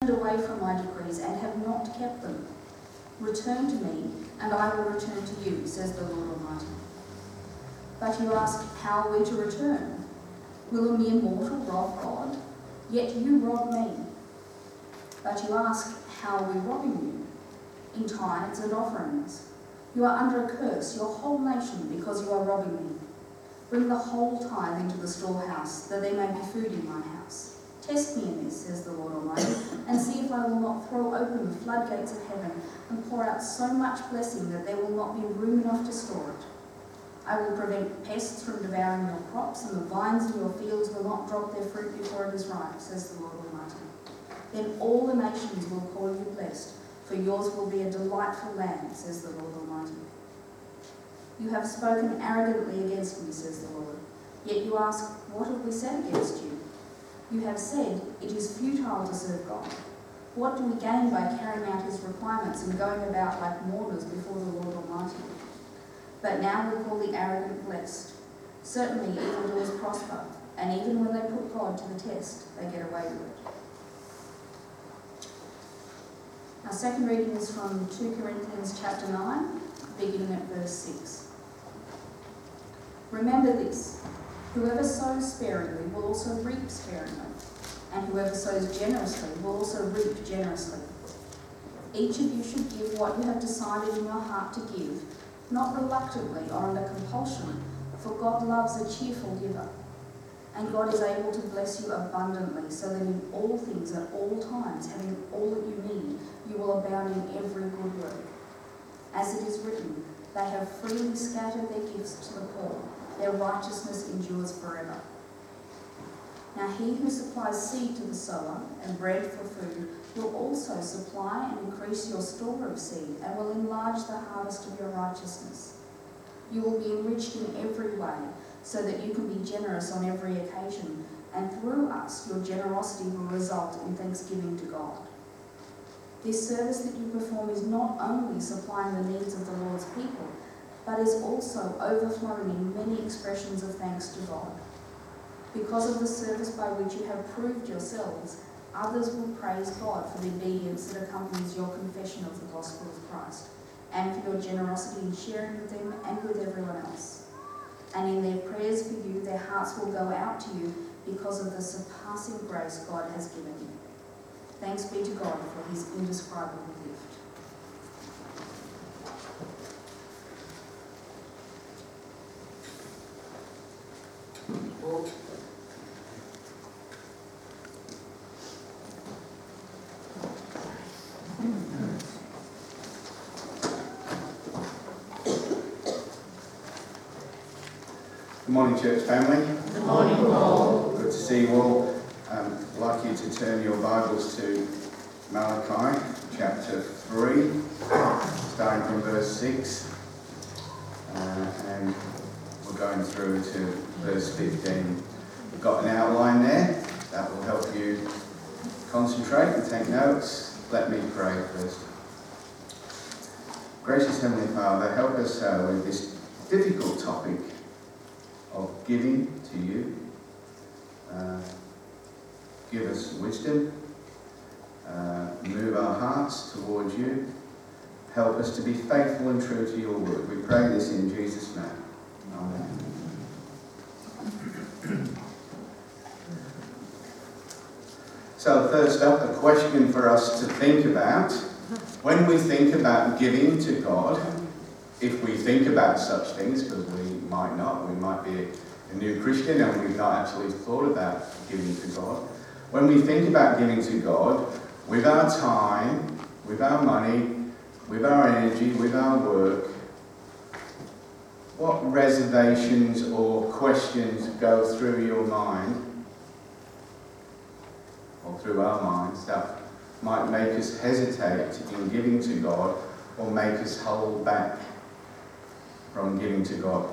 away from my decrees and have not kept them. Return to me, and I will return to you, says the Lord Almighty. But you ask, how are we to return? Will a mere mortal rob God? Yet you rob me. But you ask, how are we robbing you? In tithes and offerings. You are under a curse, your whole nation, because you are robbing me. Bring the whole tithe into the storehouse, that there may be food in my house. Test me in this, says the Lord Almighty, and see if I will not throw open the floodgates of heaven and pour out so much blessing that there will not be room enough to store it. I will prevent pests from devouring your crops, and the vines in your fields will not drop their fruit before it is ripe, says the Lord Almighty. Then all the nations will call you blessed, for yours will be a delightful land, says the Lord Almighty. You have spoken arrogantly against me, says the Lord. Yet you ask, what have we said against you? You have said, it is futile to serve God. What do we gain by carrying out his requirements and going about like mourners before the Lord Almighty? But now we call the arrogant blessed. Certainly evildoers prosper, and even when they put God to the test, they get away with it. Our second reading is from 2 Corinthians chapter 9, beginning at verse 6. Remember this, whoever sows sparingly will also reap sparingly, and whoever sows generously will also reap generously. Each of you should give what you have decided in your heart to give, not reluctantly or under compulsion, for God loves a cheerful giver. And God is able to bless you abundantly, so that in all things at all times, having all that you need, you will abound in every good work. As it is written, they have freely scattered their gifts to the poor. Their righteousness endures forever. Now he who supplies seed to the sower and bread for food will also supply and increase your store of seed and will enlarge the harvest of your righteousness. You will be enriched in every way, so that you can be generous on every occasion, and through us your generosity will result in thanksgiving to God. This service that you perform is not only supplying the needs of the Lord's people, but is also overflowing in many expressions of thanks to God. Because of the service by which you have proved yourselves, others will praise God for the obedience that accompanies your confession of the gospel of Christ, and for your generosity in sharing with them and with everyone else. And in their prayers for you, their hearts will go out to you because of the surpassing grace God has given you. Thanks be to God for his indescribable gift. Good morning, church family. Good morning, Paul. Good to see you all. I'd like you to turn your Bibles to Malachi chapter 3, starting from verse 6. And we're going through to verse 15. We've got an outline there that will help you concentrate and take notes. Let me pray first. Gracious Heavenly Father, help us with this difficult topic of giving to you. Give us wisdom, move our hearts towards you, help us to be faithful and true to your word. We pray this in Jesus' name. Amen. So first up, a question for us to think about. When we think about giving to God, if we think about such things, because we might not, we might be a new Christian and we've not actually thought about giving to God. When we think about giving to God, with our time, with our money, with our energy, with our work, what reservations or questions go through your mind, or through our minds, that might make us hesitate in giving to God, or make us hold back from giving to God?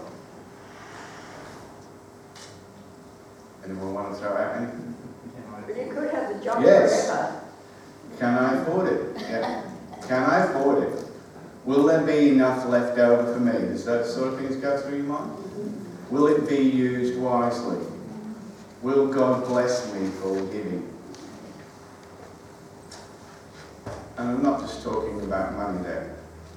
Anyone want to throw out anything? But you could have the job Yes. forever. Can I afford it? Yeah. Can I afford it? Will there be enough left over for me? Does that sort of things go through your mind? Will it be used wisely? Will God bless me for giving? just talking about money there.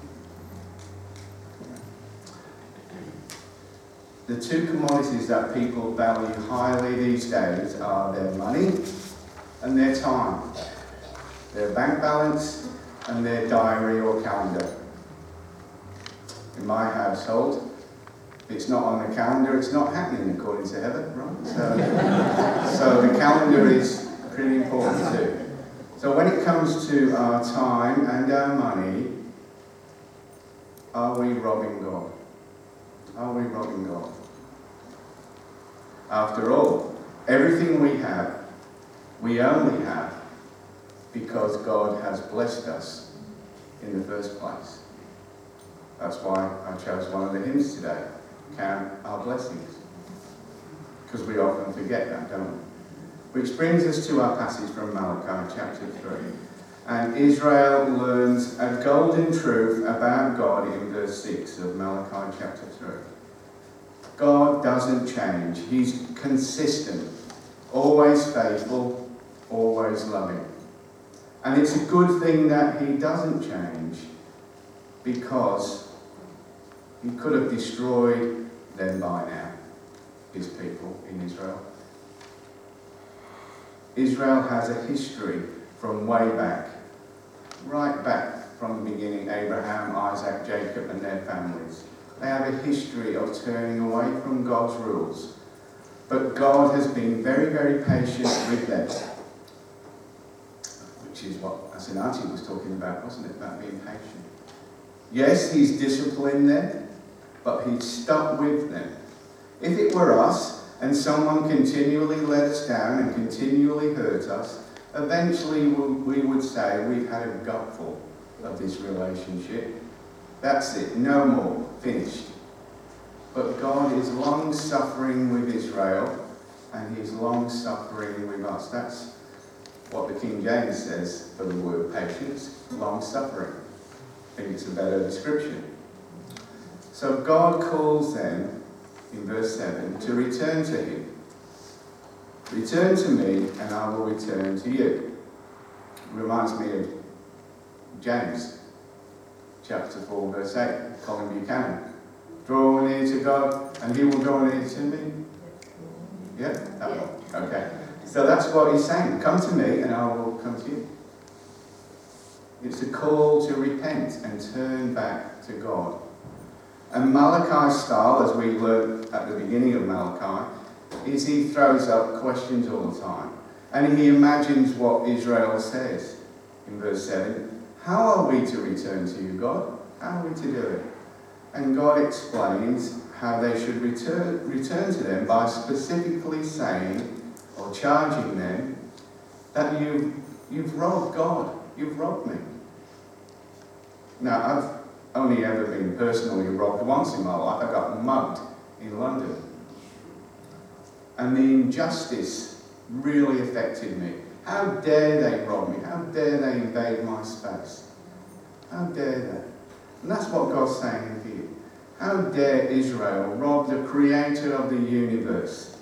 The two commodities that people value highly these days are their money and their time. Their bank balance and their diary or calendar. In my household, if it's not on the calendar, it's not happening according to Heather, right? So the calendar is pretty important too. So when it comes to our time and our money, are we robbing God? Are we robbing God? After all, everything we only have because God has blessed us in the first place. That's why I chose one of the hymns today, Count Our Blessings. Because we often forget that, don't we? Which brings us to our passage from Malachi chapter 3. And Israel learns a golden truth about God in verse 6 of Malachi chapter 3. God doesn't change. He's consistent, always faithful, always loving. And it's a good thing that he doesn't change, because he could have destroyed them by now, his people in Israel. Israel has a history from way back, right back from the beginning, Abraham, Isaac, Jacob and their families. They have a history of turning away from God's rules. But God has been very, very patient with them. Which is what Asinati was talking about, wasn't it? About being patient. Yes, he's disciplined them, but he's stuck with them. If it were us, and someone continually let us down and continually hurt us, eventually we would say we've had a gutful of this relationship. That's it, no more, finished. But God is long-suffering with Israel, and he's long-suffering with us. That's what the King James says for the word patience, long-suffering. I think it's a better description. So God calls them, in verse 7, to return to him. Return to me, and I will return to you. It reminds me of James, chapter 4, verse 8, Colin Buchanan. Draw near to God, and he will draw near to me. Yeah? That one. Okay. So that's what he's saying. Come to me, and I will come to you. It's a call to repent and turn back to God. And Malachi's style, as we learned at the beginning of Malachi, is he throws up questions all the time. And he imagines what Israel says in verse 7. How are we to return to you, God? How are we to do it? And God explains how they should return to them by specifically saying or charging them that you've robbed God. You've robbed me. Now, I've only ever been personally robbed once in my life. I got mugged in London. And the injustice really affected me. How dare they rob me? How dare they invade my space? How dare they? And that's what God's saying here. How dare Israel rob the creator of the universe?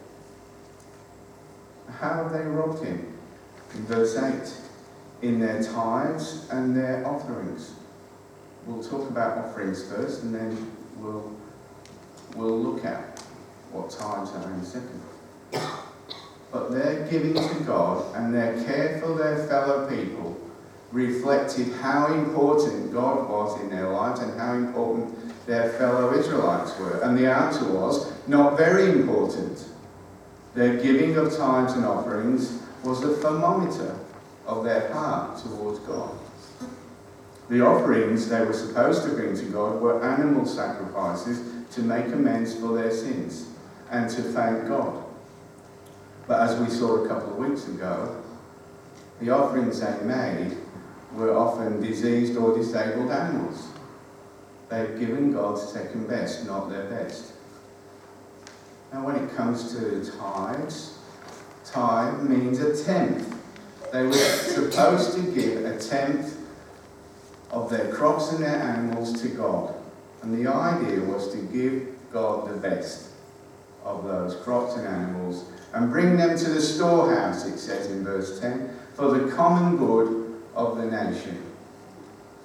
How have they robbed him? In verse 8, in their tithes and their offerings. We'll talk about offerings first, and then we'll look at what tithes are in a second. But their giving to God and their care for their fellow people reflected how important God was in their lives and how important their fellow Israelites were. And the answer was not very important. Their giving of tithes and offerings was a thermometer of their heart towards God. The offerings they were supposed to bring to God were animal sacrifices to make amends for their sins and to thank God. But as we saw a couple of weeks ago, the offerings they made were often diseased or disabled animals. They've given God second best, not their best. Now when it comes to tithes, tithe means a tenth. They were supposed to give a tenth of their crops and their animals to God. And the idea was to give God the best of those crops and animals and bring them to the storehouse, it says in verse 10, for the common good of the nation.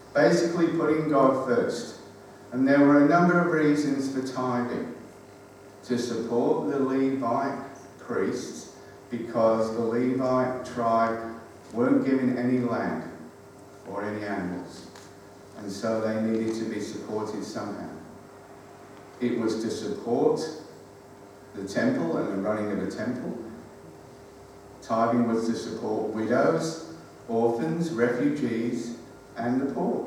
basically putting God first. And there were a number of reasons for tithing. To support the Levite priests, because the Levite tribe weren't given any land or any animals, and so they needed to be supported somehow. It was to support the temple and the running of the temple. Tithing was to support widows, orphans, refugees, and the poor.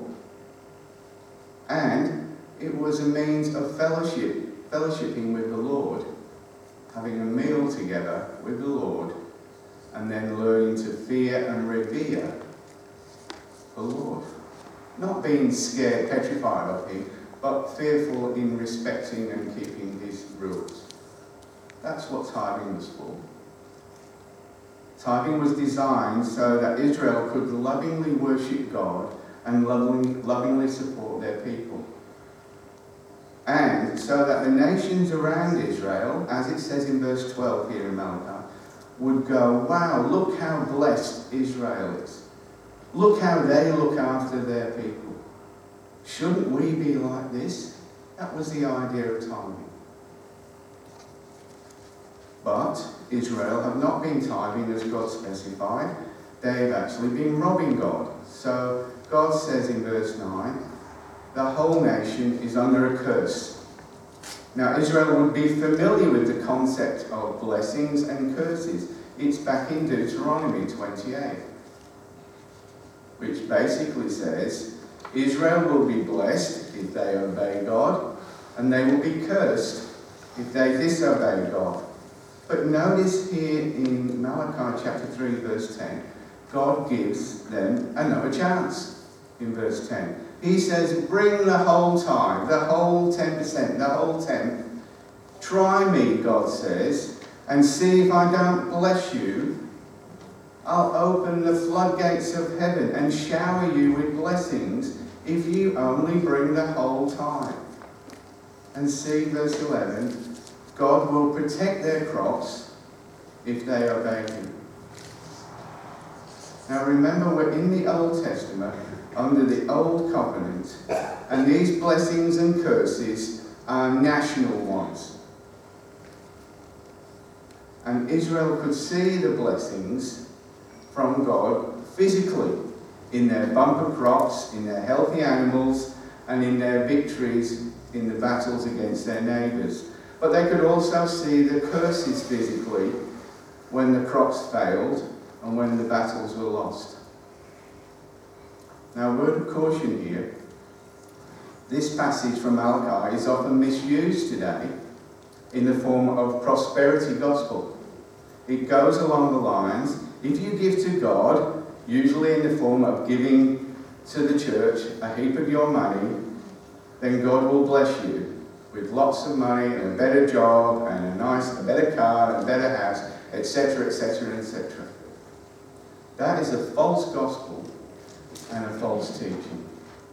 And it was a means of fellowshipping with the Lord, having a meal together with the Lord, and then learning to fear and revere the Lord. Not being scared, petrified of him, but fearful in respecting and keeping his rules. That's what tithing was for. Tithing was designed so that Israel could lovingly worship God and lovingly support their people. And so that the nations around Israel, as it says in verse 12 here in Malachi, would go, wow, look how blessed Israel is. Look how they look after their people. Shouldn't we be like this? That was the idea of tithing. But Israel have not been tithing as God specified. They've actually been robbing God. So God says in verse 9, the whole nation is under a curse. Now Israel would be familiar with the concept of blessings and curses. It's back in Deuteronomy 28, which basically says Israel will be blessed if they obey God, and they will be cursed if they disobey God. But notice here in Malachi chapter 3 verse 10, God gives them another chance in verse 10. He says, bring the whole tithe, the whole 10%, the whole tenth. Try me, God says, and see if I don't bless you. I'll open the floodgates of heaven and shower you with blessings if you only bring the whole tithe. And see verse 11, God will protect their crops if they obey him. Now remember, we're in the Old Testament, under the Old Covenant, and these blessings and curses are national ones. And Israel could see the blessings from God physically, in their bumper crops, in their healthy animals, and in their victories in the battles against their neighbours. But they could also see the curses physically when the crops failed and when the battles were lost. Now, a word of caution here. This passage from Malachi is often misused today in the form of prosperity gospel. It goes along the lines, if you give to God, usually in the form of giving to the church a heap of your money, then God will bless you with lots of money and a better job and a better car and a better house, etc., etc., etc. That is a false gospel and a false teaching.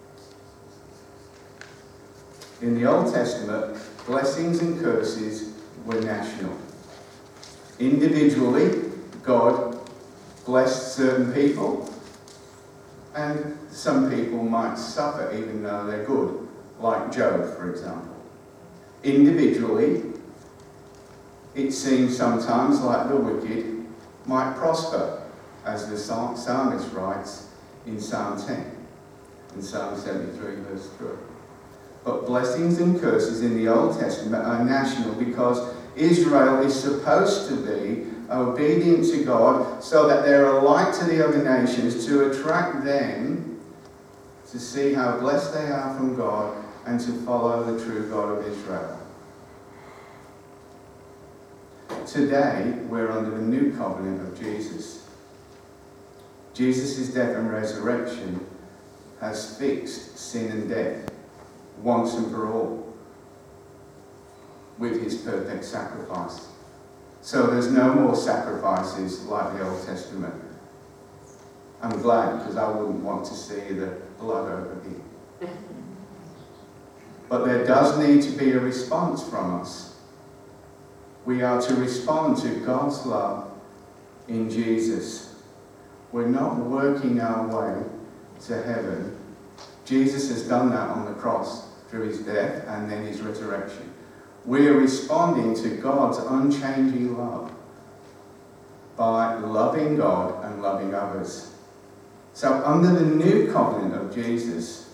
In the Old Testament, blessings and curses were national. Individually, God blessed certain people, and some people might suffer even though they're good, like Job, for example. Individually, it seems sometimes like the wicked might prosper, as the psalmist writes in Psalm 10 and Psalm 73 verse 3. But blessings and curses in the Old Testament are national because Israel is supposed to be obedient to God so that they're a light to the other nations, to attract them to see how blessed they are from God and to follow the true God of Israel. Today, we're under the new covenant of Jesus. Jesus' death and resurrection has fixed sin and death once and for all with his perfect sacrifice. So there's no more sacrifices like the Old Testament. I'm glad, because I wouldn't want to see the blood over here. But there does need to be a response from us. We are to respond to God's love in Jesus. We're not working our way to heaven Jesus has done that on the cross through his death and then his resurrection. We are responding to God's unchanging love by loving God and loving others. So under the new covenant of Jesus,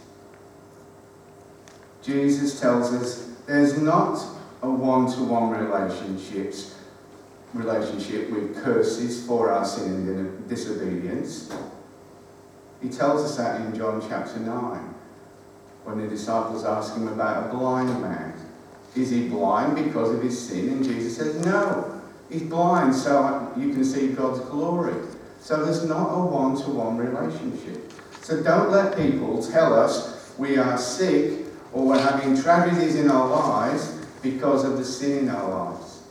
Jesus tells us there's not a one-to-one relationship with curses for our sin and disobedience. He tells us that in John chapter 9, when the disciples ask him about a blind man. Is he blind because of his sin? And Jesus says, no, he's blind so you can see God's glory. So there's not a one-to-one relationship. So don't let people tell us we are sick or we're having tragedies in our lives because of the sin in our lives.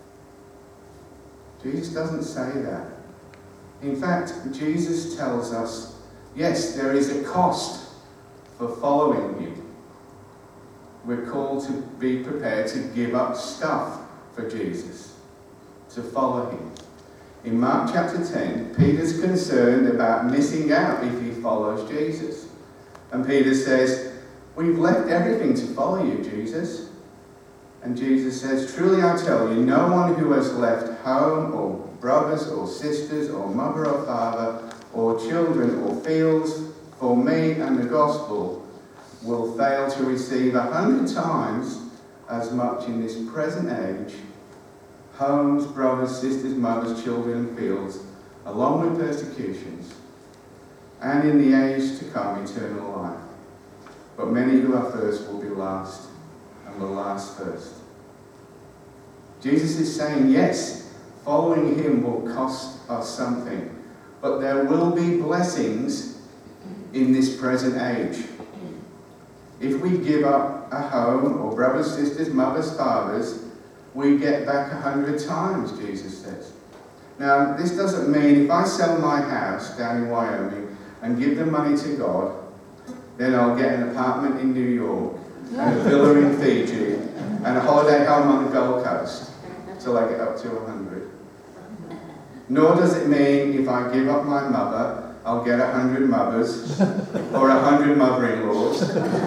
Jesus doesn't say that. In fact, Jesus tells us, yes, there is a cost for following him. We're called to be prepared to give up stuff for Jesus, to follow him. In Mark chapter 10, Peter's concerned about missing out if he follows Jesus. And Peter says, we've left everything to follow you, Jesus. And Jesus says, truly I tell you, no one who has left home or brothers or sisters or mother or father or children or fields for me and the gospel will fail to receive 100 times as much in this present age, homes, brothers, sisters, mothers, children and fields, along with persecutions, and in the age to come eternal life. But many who are first will be last, and will last first. Jesus is saying, yes, following him will cost us something, but there will be blessings in this present age. If we give up a home, or brothers, sisters, mothers, fathers, we get back 100 times, Jesus says. Now, this doesn't mean if I sell my house down in Wyoming and give the money to God, then I'll get an apartment in New York, and a villa in Fiji, and a holiday home on the Gold Coast, till I get up to 100. Nor does it mean if I give up my mother, I'll get 100 mothers, or 100 mother-in-laws.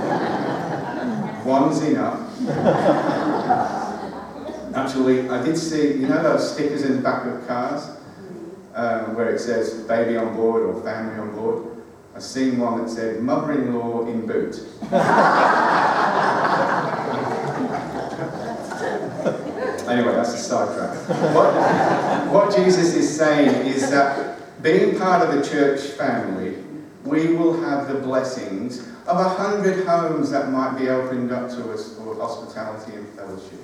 One's enough. Actually, I did see, you know those stickers in the back of cars, where it says baby on board or family on board? I've seen one that said mother-in-law in boot. Anyway, that's a sidetrack. What Jesus is saying is that being part of the church family, we will have the blessings of 100 homes that might be opened up to us for hospitality and fellowship.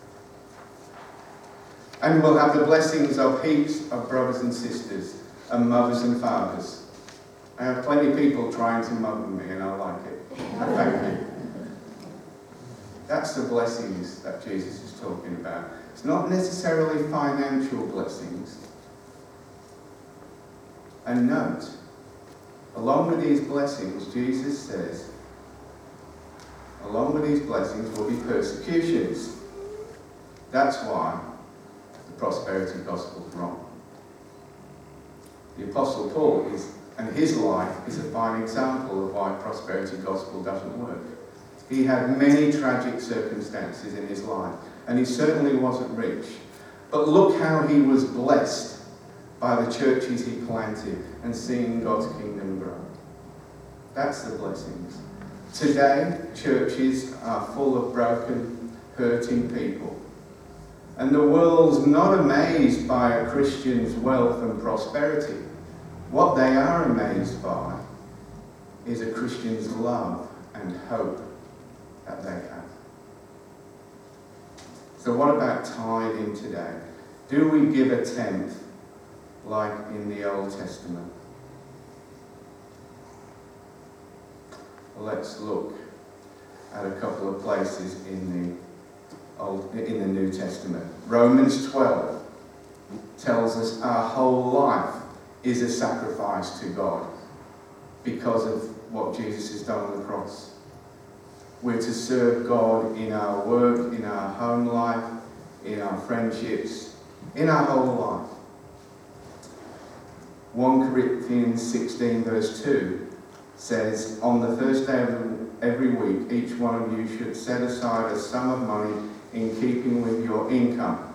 And we'll have the blessings of heaps of brothers and sisters, and mothers and fathers. I have plenty of people trying to mother me, and I like it. Thank you. That's the blessings that Jesus is talking about. It's not necessarily financial blessings. And note, along with these blessings, Jesus says, along with these blessings will be persecutions. That's why the prosperity gospel is wrong. The Apostle Paul and his life is a fine example of why prosperity gospel doesn't work. He had many tragic circumstances in his life, and he certainly wasn't rich. But look how he was blessed by the churches he planted and seeing God's kingdom grow. That's the blessings. Today, churches are full of broken, hurting people. And the world's not amazed by a Christian's wealth and prosperity. What they are amazed by is a Christian's love and hope that they have. So what about tithing today? Do we give a tenth like in the Old Testament? Let's look at a couple of places in the New Testament. Romans 12 tells us our whole life is a sacrifice to God because of what Jesus has done on the cross. We're to serve God in our work, in our home life, in our friendships, in our whole life. 1 Corinthians 16 verse 2 says, on the first day of every week, each one of you should set aside a sum of money in keeping with your income.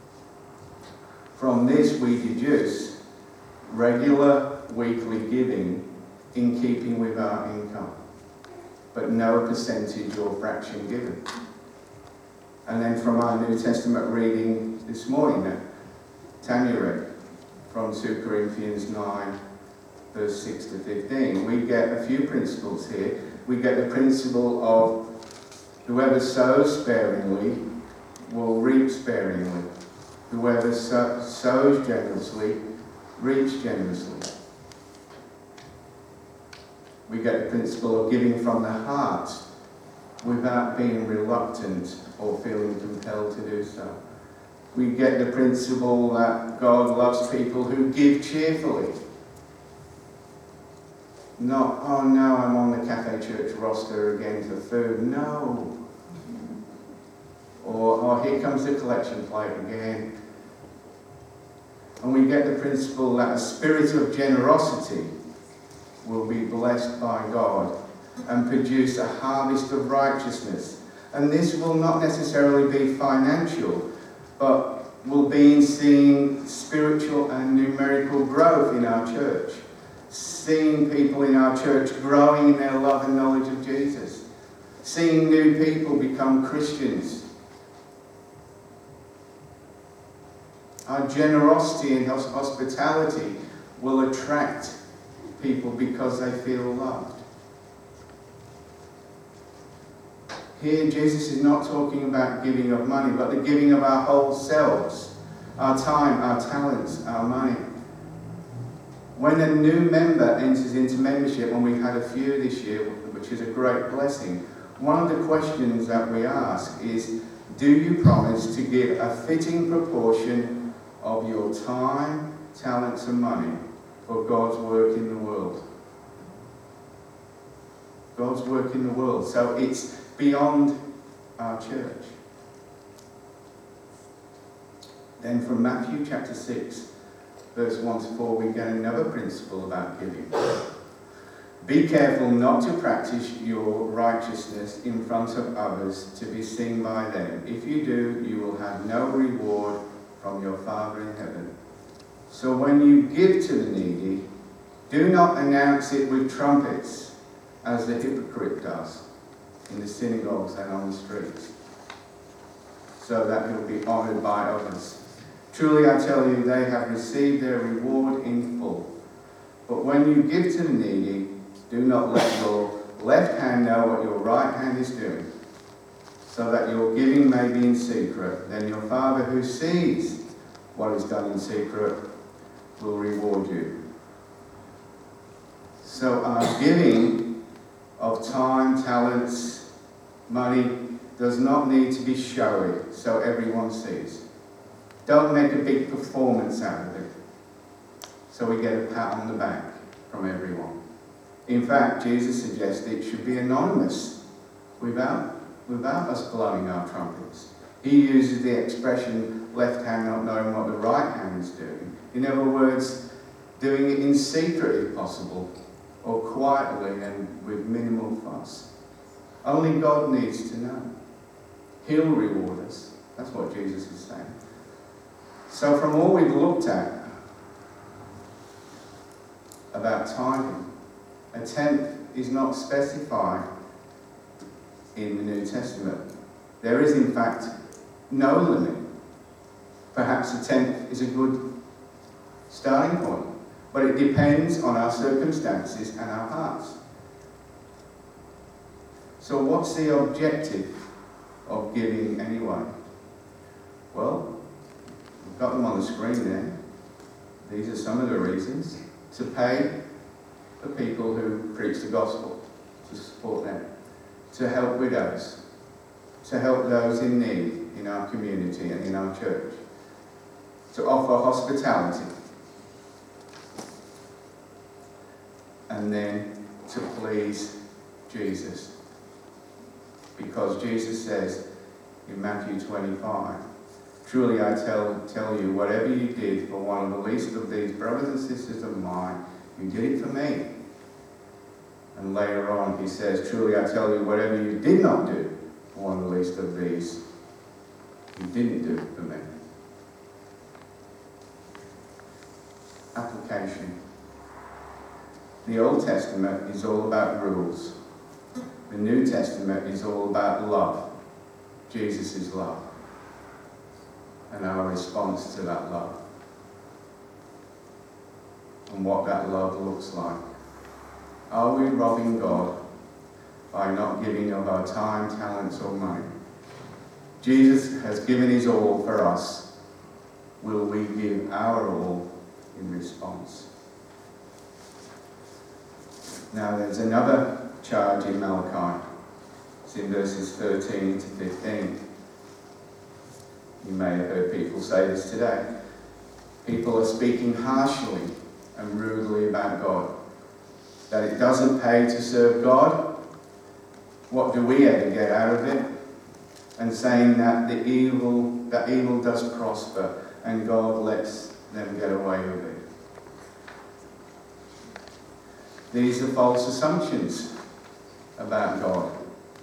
From this we deduce regular weekly giving in keeping with our income, but no percentage or fraction given. And then from our New Testament reading this morning that Tanya read, from 2 Corinthians 9, verse 6 to 15, we get a few principles here. We get the principle of whoever sows sparingly will reap sparingly. Whoever sows generously reaps generously. We get the principle of giving from the heart without being reluctant or feeling compelled to do so. We get the principle that God loves people who give cheerfully. Not, oh no, I'm on the Cafe Church roster again for food. No. Or, oh, here comes the collection plate again. And we get the principle that a spirit of generosity will be blessed by God and produce a harvest of righteousness. And this will not necessarily be financial, but will be in seeing spiritual and numerical growth in our church. Seeing people in our church growing in their love and knowledge of Jesus. Seeing new people become Christians. Our generosity and hospitality will attract people because they feel loved. Here, Jesus is not talking about giving of money, but the giving of our whole selves, our time, our talents, our money. When a new member enters into membership, and we've had a few this year, which is a great blessing, one of the questions that we ask is, do you promise to give a fitting proportion of your time, talents and money for God's work in the world? God's work in the world. So it's beyond our church. Then from Matthew chapter 6, verse 1 to 4, we get another principle about giving. Be careful not to practice your righteousness in front of others to be seen by them. If you do, you will have no reward from your Father in heaven. So when you give to the needy, do not announce it with trumpets, as the hypocrite does in the synagogues and on the streets, so that he'll be honoured by others. Truly I tell you, they have received their reward in full. But when you give to the needy, do not let your left hand know what your right hand is doing, so that your giving may be in secret. Then your Father who sees what is done in secret will reward you. So our giving of time, talents, money does not need to be showy so everyone sees. Don't make a big performance out of it so we get a pat on the back from everyone. In fact, Jesus suggests it should be anonymous without us blowing our trumpets. He uses the expression left hand not knowing what the right hand is doing. In other words, doing it in secret if possible, or quietly and with minimal fuss. Only God needs to know. He'll reward us. That's what Jesus is saying. So from all we've looked at about tithing, a tenth is not specified in the New Testament. There is in fact no limit. Perhaps a tenth is a good starting point, but it depends on our circumstances and our hearts. So what's the objective of giving anyway? Well, we've got them on the screen there. These are some of the reasons. To pay the people who preach the gospel, to support them. To help widows. To help those in need in our community and in our church. To offer hospitality. And then to please Jesus. Because Jesus says in Matthew 25, truly I tell you, whatever you did for one of the least of these brothers and sisters of mine, you did it for me. And later on he says, truly I tell you, whatever you did not do for one of the least of these, you didn't do for me. Application. The Old Testament is all about rules. The New Testament is all about love. Jesus' love. And our response to that love. And what that love looks like. Are we robbing God by not giving of our time, talents, or money? Jesus has given his all for us. Will we give our all in response? Now there's another charge in Malachi. It's in verses 13 to 15. You may have heard people say this today. People are speaking harshly and rudely about God. That it doesn't pay to serve God. What do we ever get out of it? And saying that the evil does prosper and God lets them get away with it. These are false assumptions about God.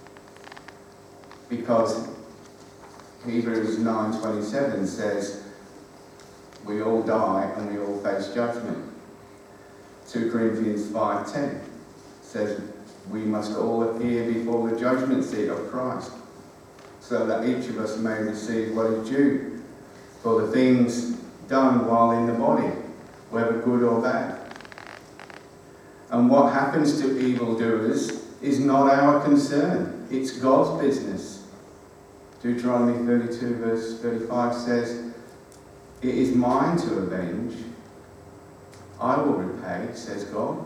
Because Hebrews 9:27 says, we all die and we all face judgment. 2 Corinthians 5:10 says, we must all appear before the judgment seat of Christ, so that each of us may receive what is due for the things done while in the body, whether good or bad. And what happens to evildoers is not our concern. It's God's business. Deuteronomy 32 verse 35 says, it is mine to avenge. I will repay, says God.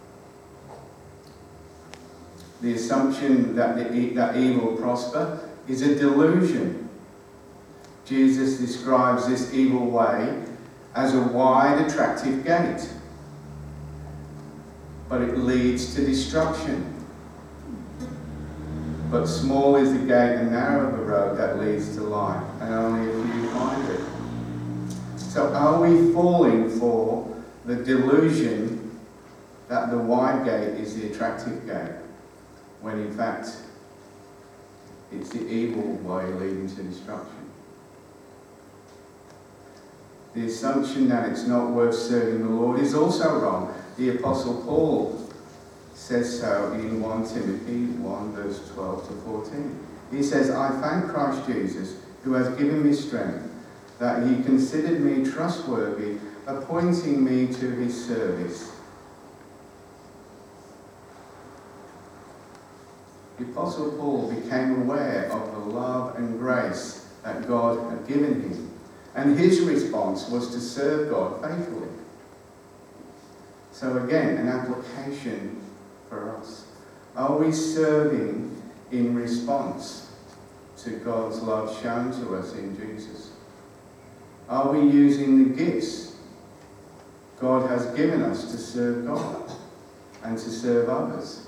The assumption that that evil prosper is a delusion. Jesus describes this evil way as a wide, attractive gate. But it leads to destruction. But small is the gate and narrow the road that leads to life, and only a few find it. So are we falling for the delusion that the wide gate is the attractive gate, when in fact it's the evil way leading to destruction? The assumption that it's not worth serving the Lord is also wrong. The Apostle Paul says so in 1 Timothy 1 verse 12 to 14. He says, I thank Christ Jesus, who has given me strength, that he considered me trustworthy, appointing me to his service. The Apostle Paul became aware of the love and grace that God had given him, and his response was to serve God faithfully. So again, an application for us. Are we serving in response to God's love shown to us in Jesus? Are we using the gifts God has given us to serve God and to serve others?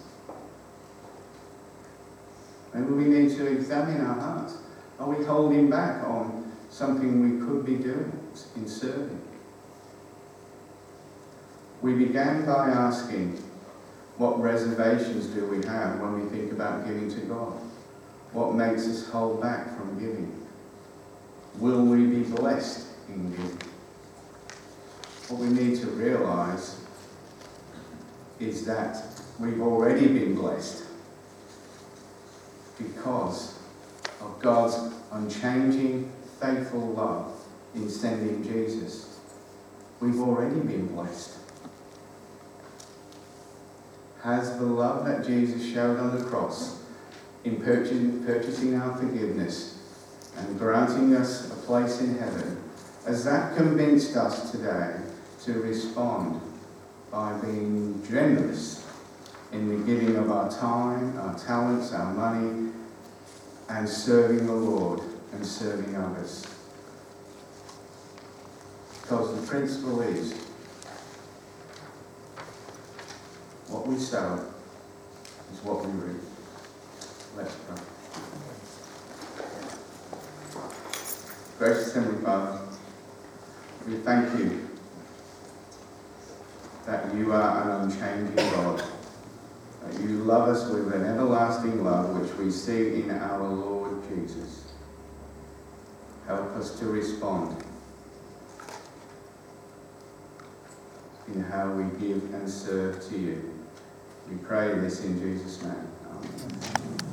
Maybe we need to examine our hearts. Are we holding back on something we could be doing in serving? We began by asking, what reservations do we have when we think about giving to God? What makes us hold back from giving? Will we be blessed in giving? What we need to realise is that we've already been blessed because of God's unchanging, faithful love in sending Jesus. We've already been blessed. Has the love that Jesus showed on the cross in purchasing our forgiveness and granting us a place in heaven, has that convinced us today to respond by being generous in the giving of our time, our talents, our money, and serving the Lord and serving others? Because the principle is, what we sow is what we reap. Let's pray. Gracious Heavenly Father, we thank you that you are an unchanging God, that love us with an everlasting love which we see in our Lord Jesus. Help us to respond in how we give and serve to you. We pray this in Jesus' name. Amen.